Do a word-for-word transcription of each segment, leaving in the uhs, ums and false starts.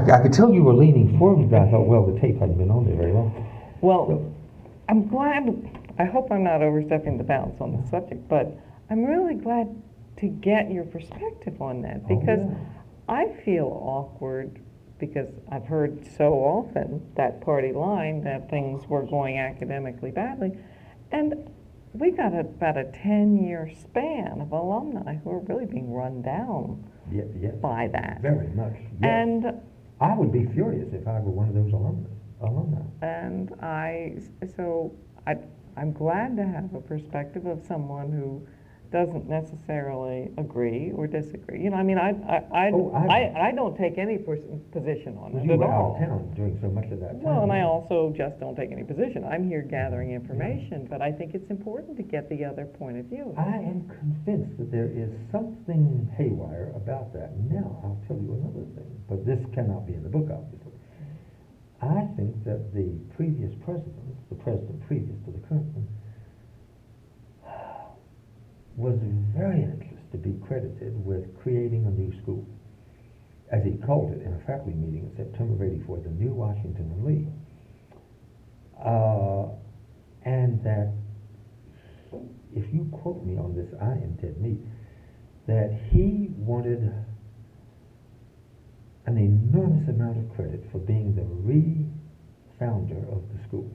I could tell you were leaning forward, but I thought, well, the tape hadn't been on there very long. Well, so, I'm glad, I hope I'm not overstepping the bounds on the subject, but I'm really glad to get your perspective on that, because oh, yeah. I feel awkward because I've heard so often that party line that things were going academically badly, and we got a, about a ten-year span of alumni who are really being run down yeah, yes, by that. Very much, yes. And I would be furious if I were one of those alumni. alumni. And I, so I, I'm glad to have a perspective of someone who doesn't necessarily agree or disagree. You know, I mean, I, I, I, oh, I, I don't take any pos- position on it you at were all. out of town during so much of that time. Well, and right? I also just don't take any position. I'm here gathering information, yeah. but I think it's important to get the other point of view. I am convinced that there is something haywire about that. Now, I'll tell you another thing, but this cannot be in the book, obviously. I think that the previous president, the president previous to the current one, was very anxious to be credited with creating a new school, as he called it in a faculty meeting in September of eighty-four, the New Washington and Lee. Uh, and that, if you quote me on this, I am dead meat, that he wanted an enormous amount of credit for being the re-founder of the school.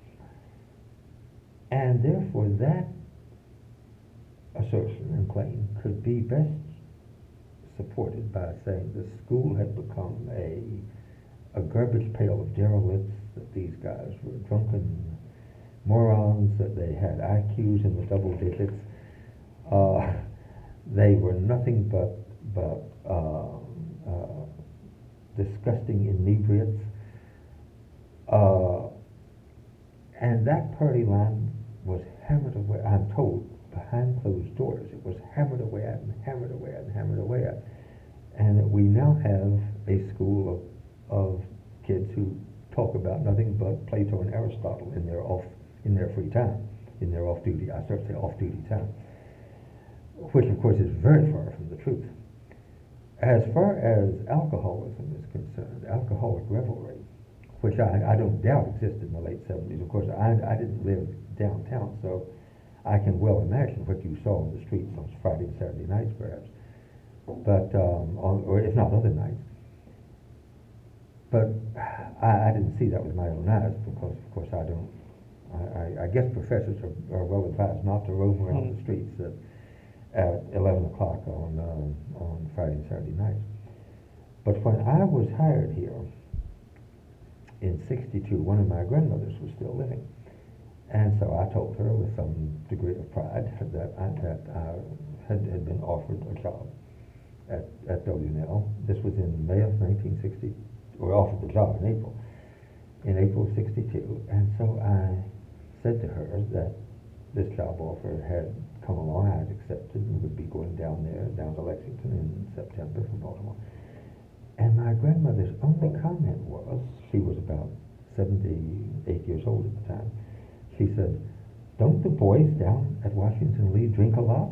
And therefore that assertion and claim could be best supported by saying the school had become a, a garbage pail of derelicts, that these guys were drunken morons, that they had I Qs in the double digits. Uh, they were nothing but, but uh, uh, disgusting inebriates. Uh, and that party line was hammered away, I'm told, behind closed doors. It was hammered away at and hammered away at and hammered away at. And that we now have a school of, of kids who talk about nothing but Plato and Aristotle in their off, in their free time, in their off-duty, I start to say off-duty time, which of course is very far from the truth. As far as alcoholism is concerned, alcoholic revelry, which I, I don't doubt existed in the late seventies. Of course, I, I didn't live downtown, so I can well imagine what you saw on the streets on Friday and Saturday nights, perhaps, but um, on, or if not other nights. But I, I didn't see that with my own eyes because, of course, I don't. I, I guess professors are, are well advised not to roam around mm. the streets at, at eleven o'clock on uh, on Friday and Saturday nights. But when I was hired here in sixty-two, one of my grandmothers was still living. And so I told her with some degree of pride that I, that I had, had been offered a job at, at W and L. This was in May of nineteen sixty, or offered the job in April, in April of sixty-two. And so I said to her that this job offer had come along, I had accepted and would be going down there, down to Lexington in September from Baltimore. And my grandmother's only comment was, she was about seventy-eight years old at the time, she said, "Don't the boys down at Washington Lee drink a lot?"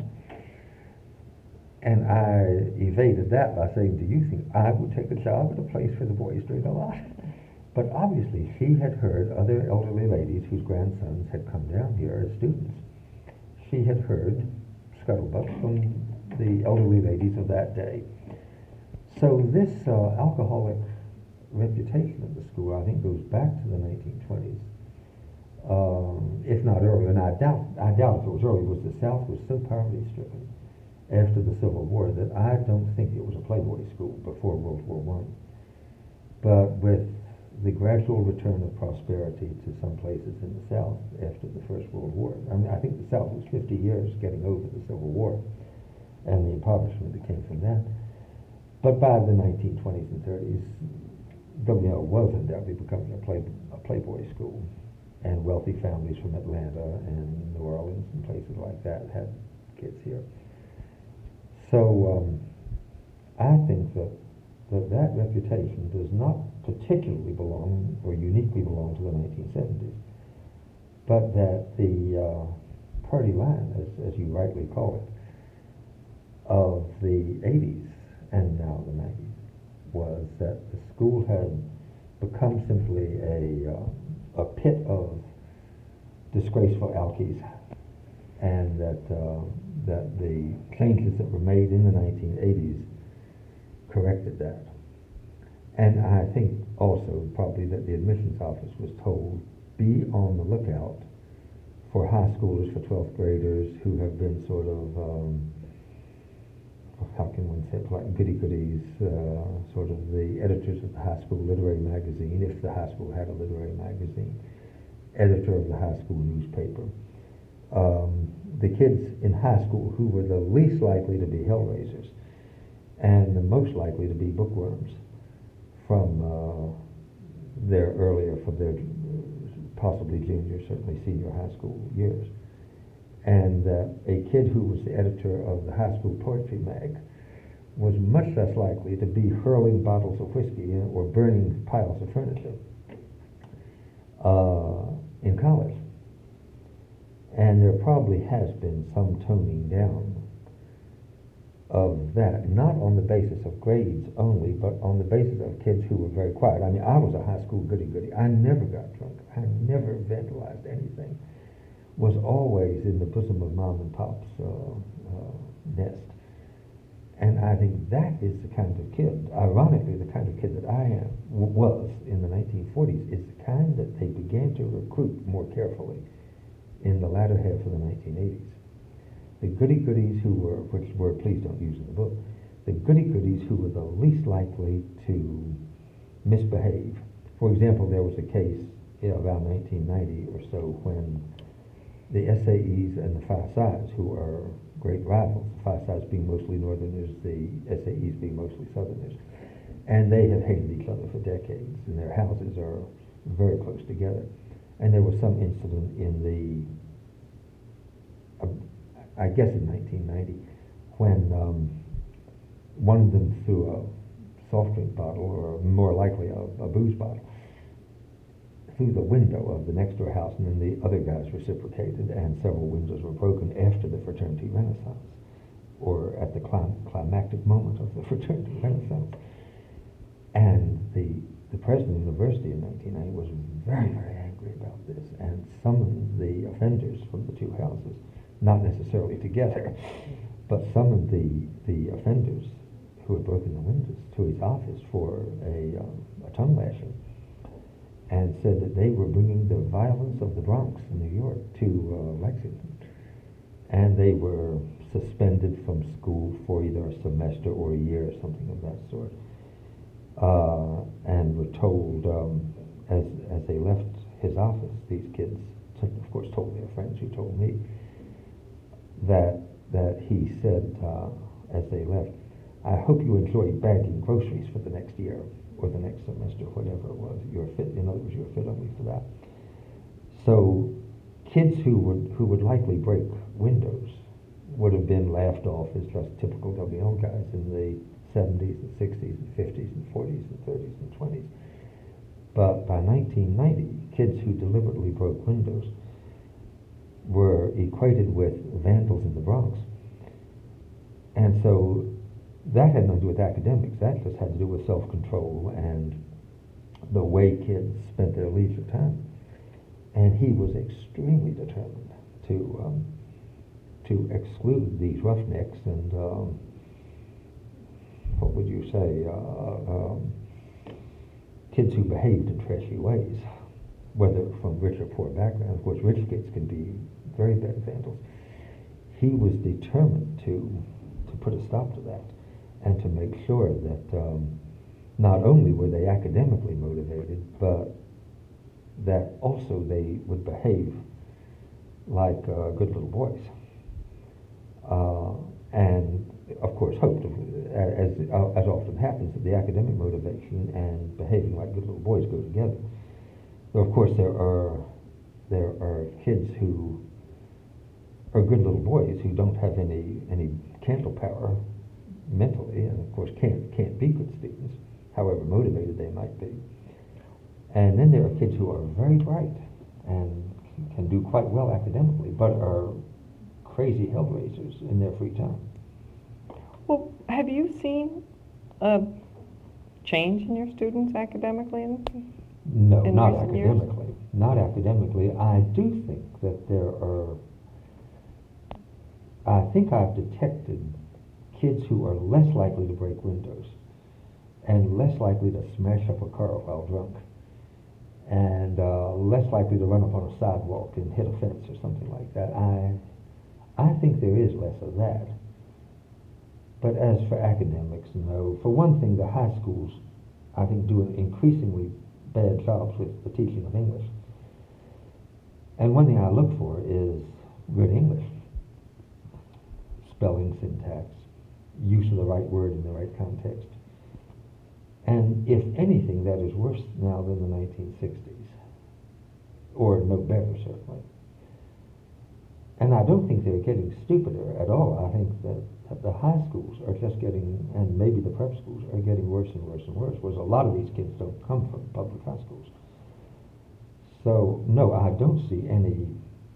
And I evaded that by saying, "Do you think I would take a job at a place where the boys drink a lot?" But obviously she had heard other elderly ladies whose grandsons had come down here as students. She had heard scuttlebutt from the elderly ladies of that day. So this uh, alcoholic reputation of the school, I think, goes back to the nineteen twenties. Um, if not earlier, and I doubt, I doubt if it was earlier, was the South was so poverty-stricken after the Civil War that I don't think it was a Playboy school before World War One. But with the gradual return of prosperity to some places in the South after the First World War, I mean, I think the South was fifty years getting over the Civil War and the impoverishment that came from that. But by the nineteen twenties and thirties, W L was undoubtedly becoming a, play, a Playboy school. And wealthy families from Atlanta and New Orleans and places like that had kids here. So um, I think that, that that reputation does not particularly belong or uniquely belong to the nineteen seventies, but that the uh, party line, as, as you rightly call it, of the eighties and now the nineties was that the school had become simply a, uh, a pit of disgraceful alkies, and that, uh, that the changes that were made in the nineteen eighties corrected that. And I think also probably that the admissions office was told, be on the lookout for high schoolers, for twelfth graders who have been sort of, um, how can one say it, like goody-goodies, uh, sort of the editors of the high school literary magazine, if the high school had a literary magazine, editor of the high school newspaper. Um, the kids in high school who were the least likely to be hellraisers and the most likely to be bookworms from uh, their earlier, from their possibly junior, certainly senior high school years. And uh, a kid who was the editor of the high school poetry mag was much less likely to be hurling bottles of whiskey or burning piles of furniture uh, in college. And there probably has been some toning down of that, not on the basis of grades only, but on the basis of kids who were very quiet. I mean, I was a high school goody-goody. I never got drunk. I never vandalized anything. Was always in the bosom of mom and pop's uh, uh, nest. And I think that is the kind of kid, ironically, the kind of kid that I am, w- was in the nineteen forties, is the kind that they began to recruit more carefully in the latter half of the nineteen eighties. The goody-goodies who were, which were, please don't use in the book, the goody-goodies who were the least likely to misbehave. For example, there was a case you know, around nineteen ninety or so when the S A Es and the Phi Psis, who are great rivals, the Phi Psis being mostly Northerners, the S A Es being mostly Southerners, and they have hated each other for decades, and their houses are very close together. And there was some incident in the, uh, I guess in nineteen ninety, when um, one of them threw a soft drink bottle, or more likely a, a booze bottle, through the window of the next door house, and then the other guys reciprocated, and several windows were broken after the fraternity renaissance, or at the clim- climactic moment of the fraternity renaissance. And the, the president of the university in nineteen ninety was very, very angry about this, and summoned the offenders from the two houses, not necessarily together, but summoned the, the offenders who had broken the windows to his office for a, um, a tongue lashing, and said that they were bringing the violence of the Bronx in New York to uh, Lexington. And they were suspended from school for either a semester or a year or something of that sort. Uh, and were told, um, as, as they left his office, these kids, of course, told their friends who told me, that, that he said, uh, as they left, I hope you enjoy bagging groceries for the next year, or the next semester, whatever it was. You're fit, in other words, you're fit only for that. So kids who would who would likely break windows would have been laughed off as just typical W L guys in the seventies and sixties and fifties and forties and thirties and twenties. But by nineteen ninety, kids who deliberately broke windows were equated with vandals in the Bronx. And so that had nothing to do with academics. That just had to do with self-control and the way kids spent their leisure time. And he was extremely determined to um, to exclude these roughnecks and um, what would you say, uh, um, kids who behaved in trashy ways, whether from rich or poor backgrounds. Of course, rich kids can be very bad vandals. He was determined to to put a stop to that, and to make sure that um, not only were they academically motivated, but that also they would behave like uh, good little boys. Uh, and of course hoped, as, as often happens, that the academic motivation and behaving like good little boys go together. Though of course there are, there are kids who are good little boys who don't have any, any candle power mentally, and of course can't can't be good students, however motivated they might be. And then there are kids who are very bright and can do quite well academically, but are crazy hellraisers in their free time. Well, have you seen uh, change in your students academically? And No, in not recent years? academically. Not academically. I do think that there are, I think I've detected kids who are less likely to break windows and less likely to smash up a car while drunk and uh, less likely to run up on a sidewalk and hit a fence or something like that. I, I think there is less of that. But as for academics, no. For one thing, the high schools, I think, do an increasingly bad jobs with the teaching of English. And one thing I look for is good English. Spelling, syntax, use of the right word in the right context. And if anything, that is worse now than the nineteen sixties. Or no better, certainly. And I don't think they're getting stupider at all. I think that, that the high schools are just getting, and maybe the prep schools, are getting worse and worse and worse, whereas a lot of these kids don't come from public high schools. So, no, I don't see any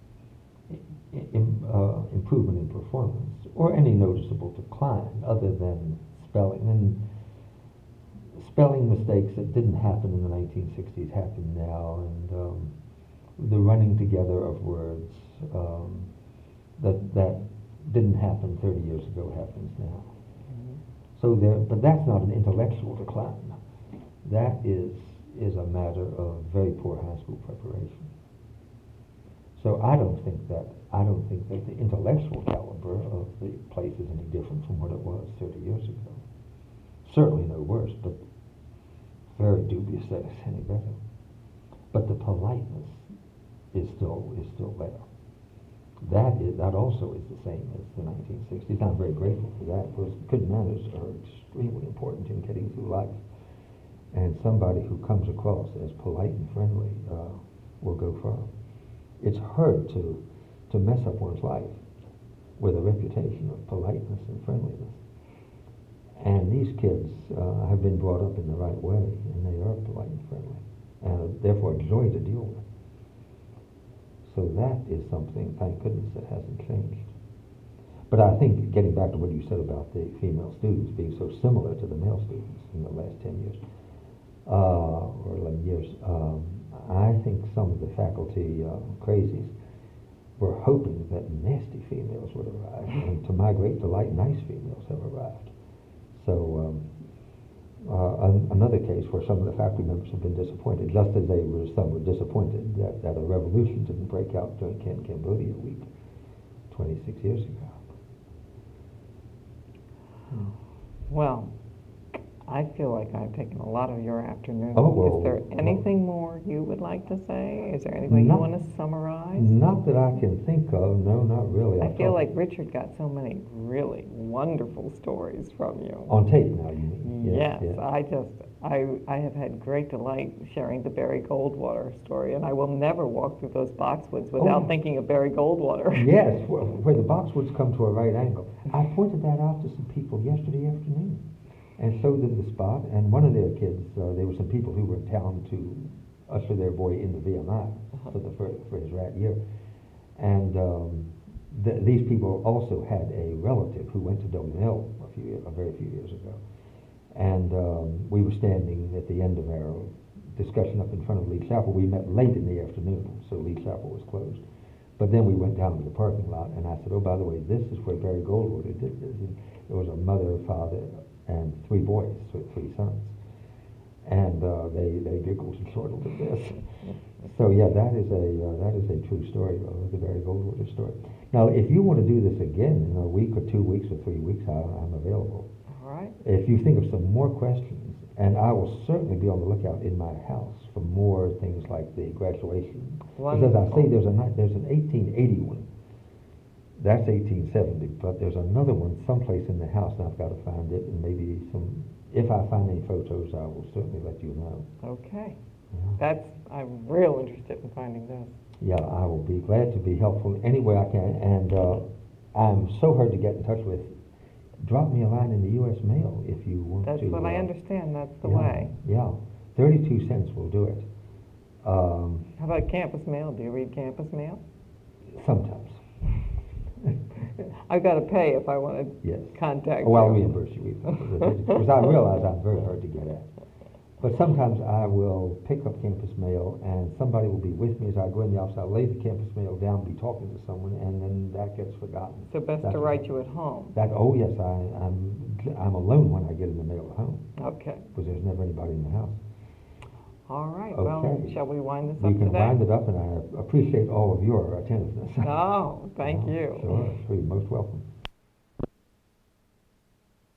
im, uh, improvement in performance or any noticeable decline other than spelling. And spelling mistakes that didn't happen in the nineteen sixties happen now, and um, the running together of words um, that that didn't happen thirty years ago happens now. Mm-hmm. So there, but that's not an intellectual decline. That is is a matter of very poor high school preparation. So I don't think that I don't think that the intellectual caliber of the place is any different from what it was thirty years ago. Certainly no worse, but very dubious that it's any better. But the politeness is still is still there. That is that also is the same as the nineteen sixties. I'm very grateful for that, because good manners are extremely important in getting through life. And somebody who comes across as polite and friendly uh, will go far. It's hard to to mess up one's life with a reputation of politeness and friendliness. And these kids uh, have been brought up in the right way, and they are polite and friendly, and are therefore a joy to deal with. So that is something, thank goodness, that hasn't changed. But I think, getting back to what you said about the female students being so similar to the male students in the last ten years, uh, or eleven years, um, I think some of the faculty uh, crazies were hoping that nasty females would arrive, and to my great delight, nice females have arrived. So um, uh, an, another case where some of the faculty members have been disappointed, just as they were, some were disappointed that, that a revolution didn't break out during Camp Cambodia week twenty-six years ago. Hmm. Well, I feel like I've taken a lot of your afternoon. Oh, well, Is there anything well, more you would like to say? Is there anything you want to summarize? Not that I can think of. No, not really. I, I feel like Richard got so many really wonderful stories from you. On tape now, you mean? Yes, yes, yes. I just, I, I have had great delight sharing the Barry Goldwater story, and I will never walk through those boxwoods without oh. thinking of Barry Goldwater. Yes, where, where the boxwoods come to a right angle. I pointed that out to some people yesterday afternoon, and showed them the spot. And one of their kids, uh, there were some people who were in town to usher their boy into V M I uh-huh. for, the, for, for his rat year. And um, th- these people also had a relative who went to Dome Hill a, few, a very few years ago. And um, we were standing at the end of our discussion up in front of Lee Chapel. We met late in the afternoon, so Lee Chapel was closed. But then we went down to the parking lot, and I said, oh, by the way, this is where Barry Goldwater did this. And there was a mother, father, and three boys, three sons. And uh, they, they giggled and chortled at this. So yeah, that is a uh, that is a true story, uh, the Barry Goldwater story. Now, if you want to do this again in a week or two weeks or three weeks, I, I'm available. All right. If you think of some more questions, and I will certainly be on the lookout in my house for more things like the graduation. Because as I say, there's a there's an eighteen eighty one. That's eighteen seventy, but there's another one someplace in the house, and I've got to find it, and maybe some, if I find any photos, I will certainly let you know. Okay. Yeah. That's, I'm real interested in finding those. Yeah, I will be glad to be helpful any way I can, and uh, I'm so hard to get in touch with. Drop me a line in the U S mail if you want that's to. That's what uh, I understand, that's the yeah, way. Yeah, thirty-two cents will do it. Um, How about campus mail? Do you read campus mail? Sometimes. I've got to pay if I want to yes. contact oh, I'll you. reimburse you, because I realize I'm very hard to get at. But sometimes I will pick up campus mail, and somebody will be with me as I go in the office. I'll lay the campus mail down, be talking to someone, and then that gets forgotten. So best That's to write you at home. That, oh yes, I, I'm, I'm alone when I get in the mail at home, Okay. because there's never anybody in the house. All right, well, Okay. shall we wind this We up can today? wind it up, and I appreciate all of your attentiveness. No, thank Yeah, you. Sure, sure, you're most welcome.